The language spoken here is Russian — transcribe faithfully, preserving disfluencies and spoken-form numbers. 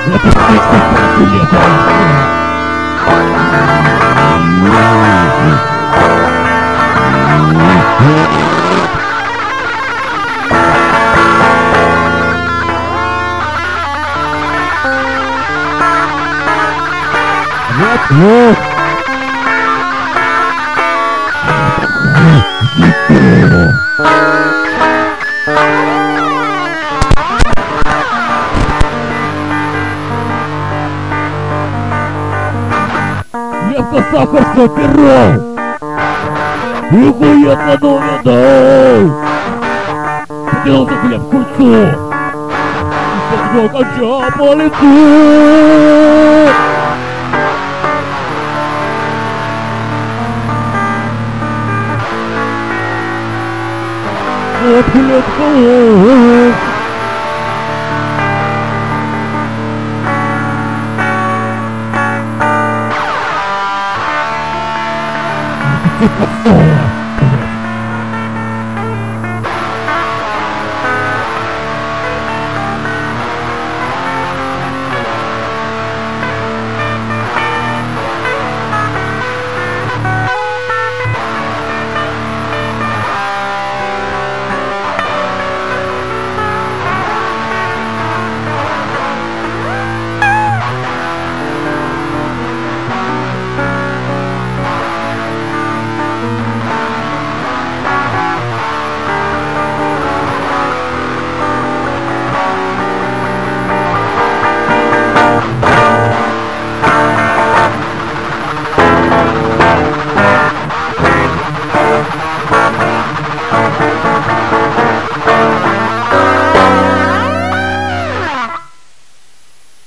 Это просто билеты. Нет, нет. Лепко-сахарское перо! Нихуя подумал, да! Поделался хлеб в кольцо! И поджег конча по лицу! Вот хлеб холод! Ты попала!